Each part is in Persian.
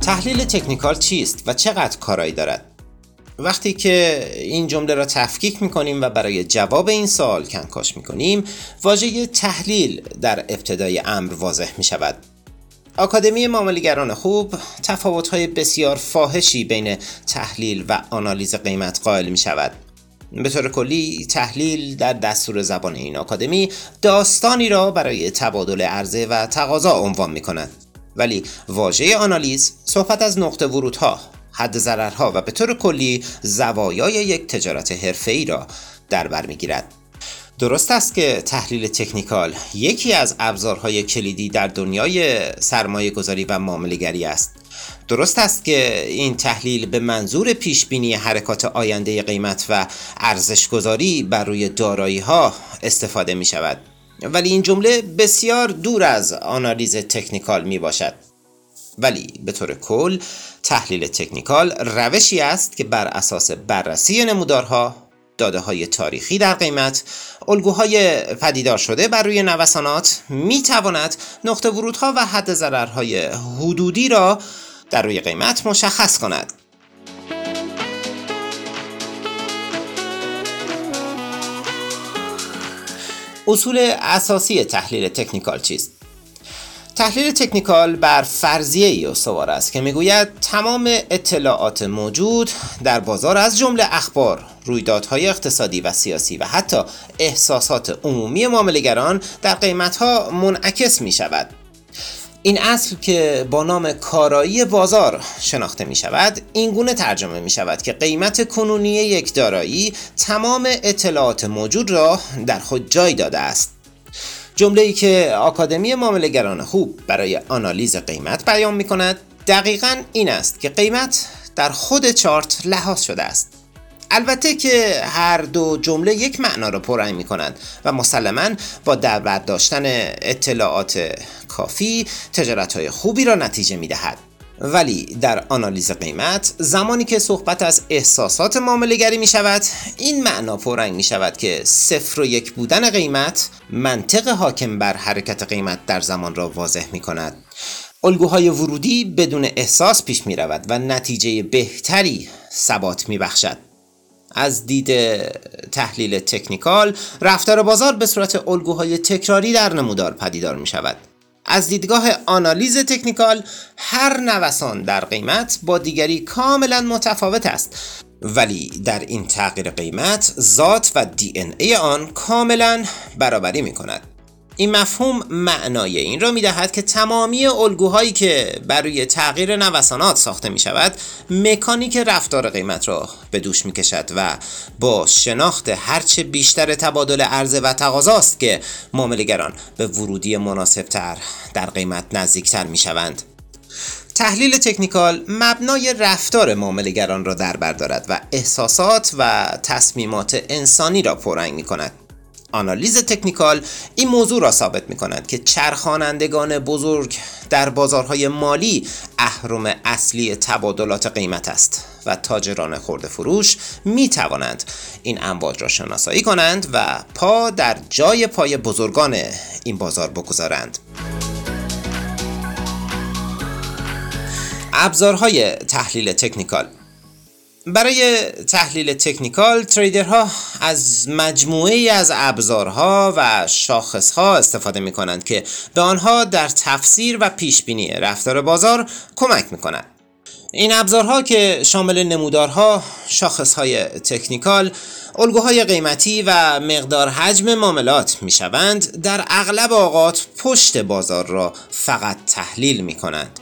تحلیل تکنیکال چیست و چقدر کارایی دارد؟ وقتی که این جمله را تفکیک میکنیم و برای جواب این سوال کنکاش میکنیم، واژه تحلیل در ابتدای امر واضح میشود. آکادمی معامله‌گران خوب تفاوت‌های بسیار فاحشی بین تحلیل و آنالیز قیمت قائل میشود. به طور کلی تحلیل در دستور زبان این آکادمی داستانی را برای تبادل عرضه و تقاضا عنوان میکند، ولی واژه آنالیز صحبت از نقطه ورودها، حد ضررها و به طور کلی زوایای یک تجارت حرفه‌ای را در بر میگیرد. درست است که تحلیل تکنیکال یکی از ابزارهای کلیدی در دنیای سرمایه گذاری و معامله‌گری است. درست است که این تحلیل به منظور پیشبینی حرکات آینده قیمت و ارزش‌گذاری بر روی دارایی‌ها استفاده می شود، ولی این جمله بسیار دور از آنالیز تکنیکال می باشد. ولی به طور کل تحلیل تکنیکال روشی است که بر اساس بررسی نمودارها، داده‌های تاریخی در قیمت، الگوهای پدیدار شده بر روی نوسانات می‌تواند نقطه ورودها و حد ضررهای حدودی را در روی قیمت مشخص کند. اصول اساسی تحلیل تکنیکال چیست؟ تحلیل تکنیکال بر فرضیه‌ای استوار است که میگوید تمام اطلاعات موجود در بازار از جمله اخبار، رویدادهای اقتصادی و سیاسی و حتی احساسات عمومی معامله‌گران در قیمت‌ها منعکس می‌شود. این اصل که با نام کارایی بازار شناخته می شود، این گونه ترجمه می شود که قیمت کنونی یک دارایی تمام اطلاعات موجود را در خود جای داده است. جمله‌ای که آکادمی معامله‌گران خوب برای آنالیز قیمت بیان می کند دقیقاً این است که قیمت در خود چارت لحاظ شده است. البته که هر دو جمله یک معنا را پررنگ می کنند و مسلماً با در بر داشتن اطلاعات کافی تجارت‌های خوبی را نتیجه می دهد. ولی در آنالیز قیمت زمانی که صحبت از احساسات معامله‌گری می شود، این معنا پررنگ می شود که 0 و 1 بودن قیمت منطق حاکم بر حرکت قیمت در زمان را واضح می کند. الگوهای ورودی بدون احساس پیش می رود و نتیجه بهتری ثبات می بخشد. از دید تحلیل تکنیکال، رفتار بازار به صورت الگوهای تکراری در نمودار پدیدار می شود. از دیدگاه آنالیز تکنیکال، هر نوسان در قیمت با دیگری کاملا متفاوت است، ولی در این تغییر قیمت ذات و DNA آن کاملا برابری می کند. این مفهوم معنای این را می دهد که تمامی الگوهایی که بر روی تغییر نوسانات ساخته می شود مکانیک رفتار قیمت را به دوش می کشد و با شناخت هرچه بیشتر تبادل عرضه و تقاضاست که معامله‌گران به ورودی مناسبتر در قیمت نزدیکتر می شوند. تحلیل تکنیکال مبنای رفتار معامله‌گران را در بر دارد و احساسات و تصمیمات انسانی را پررنگ می کند. آنالیز تکنیکال این موضوع را ثابت می کند که چرخانندگان بزرگ در بازارهای مالی اهرم اصلی تبادلات قیمت است و تاجران خرده فروش می توانند این امواج را شناسایی کنند و پا در جای پای بزرگان این بازار بگذارند. ابزارهای تحلیل تکنیکال. برای تحلیل تکنیکال تریدرها از مجموعه‌ای از ابزارها و شاخصها استفاده می‌کنند که به آنها در تفسیر و پیشبینی رفتار بازار کمک می‌کنند. این ابزارها که شامل نمودارها، شاخصهای تکنیکال، الگوهای قیمتی و مقدار حجم معاملات می‌شوند، در اغلب اوقات پشت بازار را فقط تحلیل می‌کنند.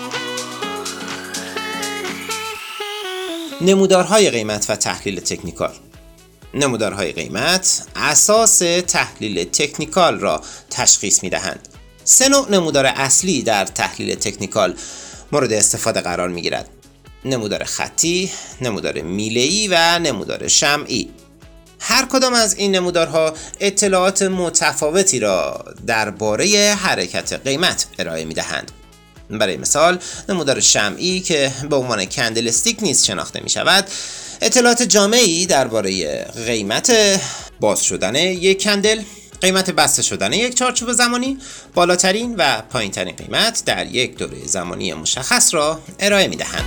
نمودارهای قیمت و تحلیل تکنیکال. نمودارهای قیمت اساس تحلیل تکنیکال را تشخیص می‌دهند. 3 نوع نمودار اصلی در تحلیل تکنیکال مورد استفاده قرار می‌گیرد: نمودار خطی، نمودار میله‌ای و نمودار شمعی. هر کدام از این نمودارها اطلاعات متفاوتی را درباره حرکت قیمت ارائه می‌دهند. برای مثال نمودار شمعی که به عنوان کندل استیک نیز شناخته می شود، اطلاعات جامعی درباره قیمت باز شدن یک کندل، قیمت بسته شدن یک چارچوب زمانی بالاترین و پایینترین قیمت در یک دوره زمانی مشخص را ارائه می‌دهند.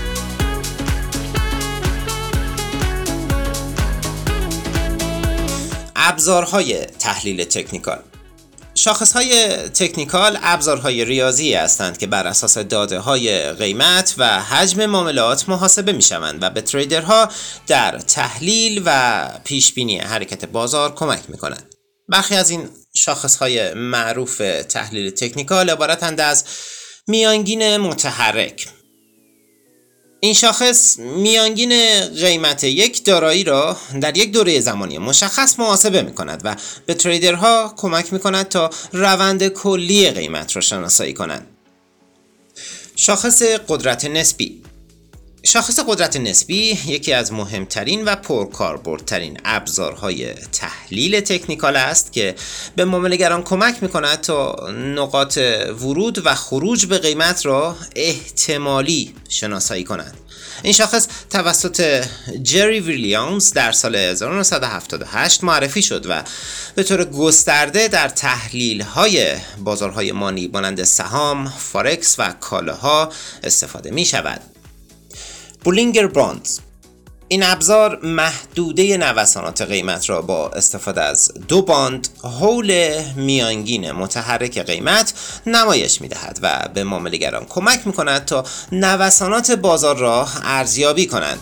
ابزارهای تحلیل تکنیکال. شاخصهای تکنیکال ابزارهای ریاضی هستند که بر اساس داده‌های قیمت و حجم معاملات محاسبه می‌شوند و به تریدرها در تحلیل و پیشبینی حرکت بازار کمک می‌کنند. برخی از این شاخصهای معروف تحلیل تکنیکال عبارتند از میانگین متحرک. این شاخص میانگین قیمت یک دارایی را در یک دوره زمانی مشخص محاسبه می کند و به تریدرها کمک می کند تا روند کلی قیمت را شناسایی کنند. شاخص قدرت نسبی. شاخص قدرت نسبی یکی از مهمترین و پرکاربردترین ابزارهای تحلیل تکنیکال است که به معامله‌گران کمک می‌کند تا نقاط ورود و خروج به قیمت را احتمالی شناسایی کنند. این شاخص توسط جری ویلیامز در سال 1978 معرفی شد و به طور گسترده در تحلیل‌های بازارهای مالی مانند سهام، فارکس و کالاها استفاده می‌شود. بولینگر باندز. این ابزار محدوده نوسانات قیمت را با استفاده از دو باند حول میانگین متحرک قیمت نمایش می‌دهد و به معامله‌گران کمک می‌کند تا نوسانات بازار را ارزیابی کنند.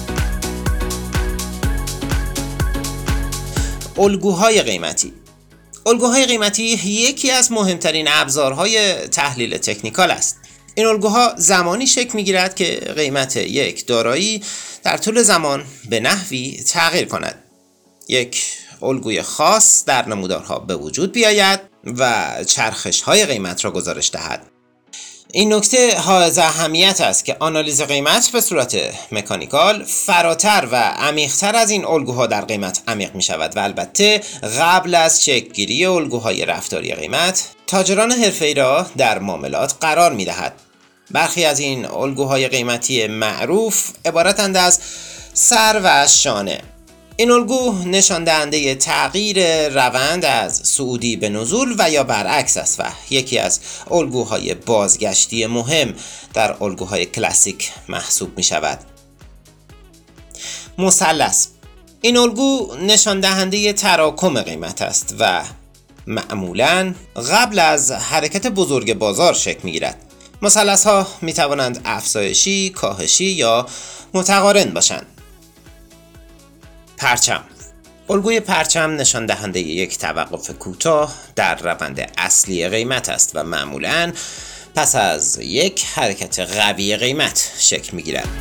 الگوهای قیمتی. الگوهای قیمتی یکی از مهمترین ابزارهای تحلیل تکنیکال است. این الگوها زمانی شکل می‌گیرد که قیمت یک دارایی در طول زمان به نحوی تغییر کند. یک الگوی خاص در نمودارها به وجود بیاید و چرخش‌های قیمت را گزارش دهد. این نکته حائز اهمیت است که آنالیز قیمت به صورت مکانیکال فراتر و عمیق‌تر از این الگوها در قیمت عمیق می‌شود و البته قبل از چک‌گیری الگوهای رفتاری قیمت تاجران حرفه‌ای را در معاملات قرار می‌دهد. برخی از این الگوهای قیمتی معروف عبارتند از سر و شانه. این الگو نشان دهنده تغییر روند از صعودی به نزول و یا برعکس است و یکی از الگوهای بازگشتی مهم در الگوهای کلاسیک محسوب می شود. مثلث. این الگو نشان دهنده تراکم قیمت است و معمولاً قبل از حرکت بزرگ بازار شکل می گیرد. مثلث ها می توانند افزایشی، کاهشی یا متقارن باشند. پرچم. الگوی پرچم نشان دهنده یک توقف کوتاه در روند اصلی قیمت است و معمولاً پس از یک حرکت قوی قیمت شکل می گیرد.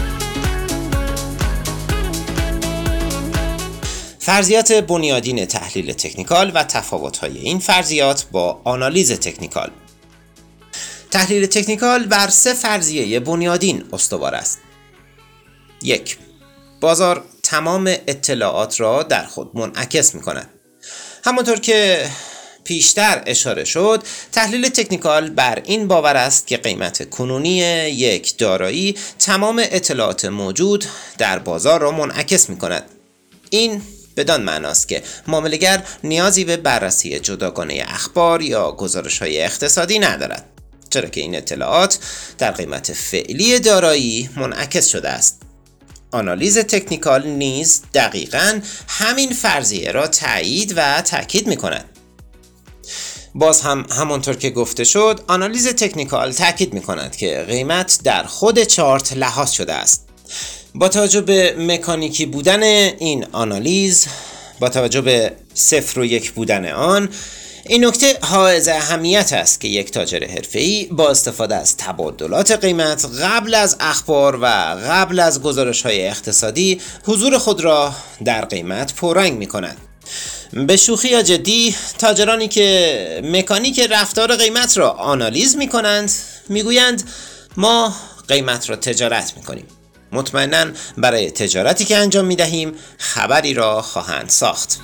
فرضیات بنیادین تحلیل تکنیکال و تفاوت‌های این فرضیات با آنالیز تکنیکال. تحلیل تکنیکال بر سه فرضیه بنیادین استوار است. 1. بازار تمام اطلاعات را در خود منعکس می‌کند. همانطور که پیشتر اشاره شد، تحلیل تکنیکال بر این باور است که قیمت کنونی یک دارایی تمام اطلاعات موجود در بازار را منعکس می‌کند. این بدان معناست که معامله‌گر نیازی به بررسی جداگانه اخبار یا گزارش‌های اقتصادی ندارد، چرا که این اطلاعات در قیمت فعلی دارایی منعکس شده است. آنالیز تکنیکال نیز دقیقاً همین فرضیه را تایید و تاکید می‌کند. باز هم همانطور که گفته شد، آنالیز تکنیکال تاکید می‌کند که قیمت در خود چارت لحاظ شده است. با توجه به مکانیکی بودن این آنالیز، با توجه به 0 و 1 بودن آن، این نکته حائز اهمیت است که یک تاجر حرفه‌ای با استفاده از تبادلات قیمت قبل از اخبار و قبل از گزارش‌های اقتصادی حضور خود را در قیمت پررنگ می‌کند. به شوخی یا جدی، تاجرانی که مکانیک رفتار قیمت را آنالیز می‌کنند می‌گویند ما قیمت را تجارت می‌کنیم. مطمئناً برای تجارتی که انجام می‌دهیم خبری را خواهند ساخت.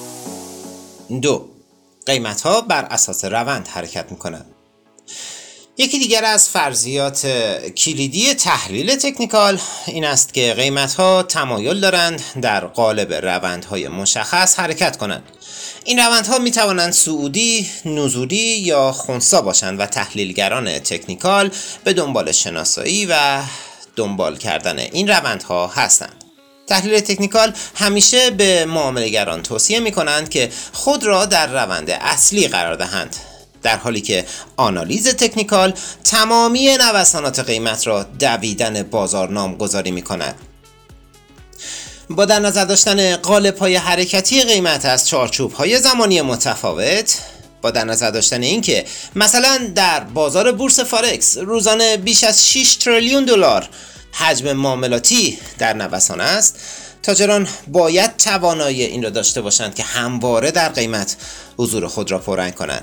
2. قیمت‌ها بر اساس روند حرکت می‌کنند. یکی دیگر از فرضیات کلیدی تحلیل تکنیکال این است که قیمت‌ها تمایل دارند در قالب روندهای مشخص حرکت کنند. این روندها می توانند صعودی، نزولی یا خنثی باشند و تحلیلگران تکنیکال به دنبال شناسایی و دنبال کردن این روندها هستند. تحلیل تکنیکال همیشه به معامله‌گران توصیه می کنند که خود را در روند اصلی قرار دهند، در حالی که آنالیز تکنیکال تمامی نوسانات قیمت را دویدن بازار نامگذاری می کند. با در نظر داشتن قالب‌های حرکتی قیمت از چارچوب‌های زمانی متفاوت، با در نظر داشتن اینکه مثلا در بازار بورس فارکس روزانه بیش از 6 تریلیون دلار حجم معاملاتی در نوسان است، تاجران باید توانایی این را داشته باشند که همواره در قیمت حضور خود را پررنگ کنند.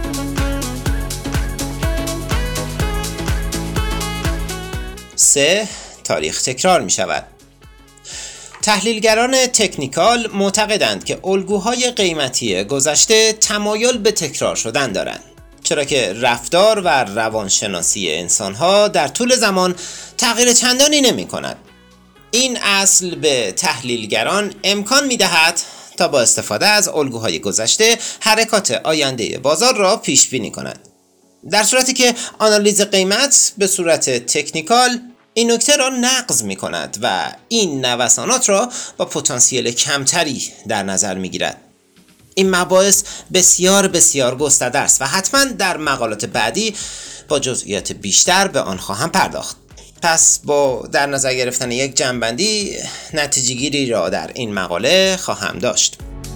سه، تاریخ تکرار می شود. تحلیلگران تکنیکال معتقدند که الگوهای قیمتی گذشته تمایل به تکرار شدن دارند، چرا که رفتار و روانشناسی انسانها در طول زمان تغییر چندانی نمی کند. این اصل به تحلیلگران امکان می دهد تا با استفاده از الگوهای گذشته حرکات آینده بازار را پیش بینی کنند، در صورتی که آنالیز قیمت به صورت تکنیکال این نکته را نقض می کند و این نوسانات را با پتانسیل کمتری در نظر می گیرد. این مباحث بسیار بسیار گسترده است و حتما در مقالات بعدی با جزئیات بیشتر به آن خواهم پرداخت. پس با در نظر گرفتن یک جمع‌بندی نتیجه گیری را در این مقاله خواهم داشت.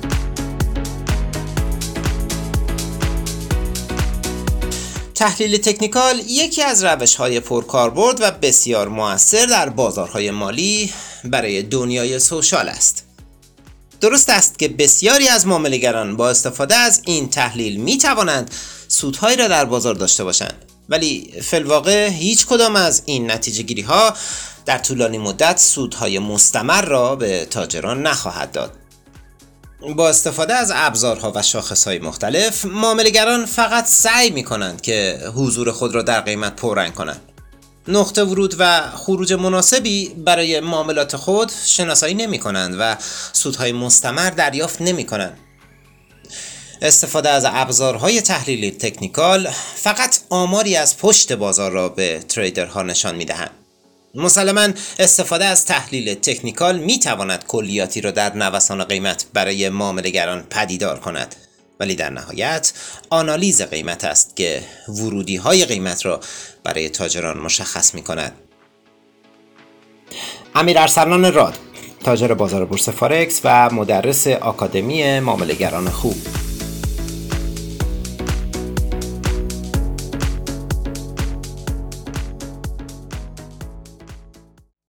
تحلیل تکنیکال یکی از روش‌های پرکاربرد و بسیار مؤثر در بازارهای مالی برای دنیای سوشال است. درست است که بسیاری از معامله‌گران با استفاده از این تحلیل می توانند سودهایی را در بازار داشته باشند، ولی فی الواقع هیچ کدام از این نتیجه گیری ها در طولانی مدت سودهای مستمر را به تاجران نخواهد داد. با استفاده از ابزارها و شاخصهای مختلف، معامله‌گران فقط سعی می کنند که حضور خود را در قیمت پررنگ کنند. نقطه ورود و خروج مناسبی برای معاملات خود شناسایی نمی کنند و سودهای مستمر دریافت نمی کنند. استفاده از ابزارهای تحلیلی تکنیکال فقط آماری از پشت بازار را به تریدرها نشان می دهند. مسلماً استفاده از تحلیل تکنیکال می تواند کلیاتی را در نوسان قیمت برای معامله‌گران پدیدار کند، ولی در نهایت آنالیز قیمت است که ورودی های قیمت را برای تاجران مشخص می کند. امیر ارسلان راد، تاجر بازار بورس فارکس و مدرس آکادمی معامله‌گران خوب.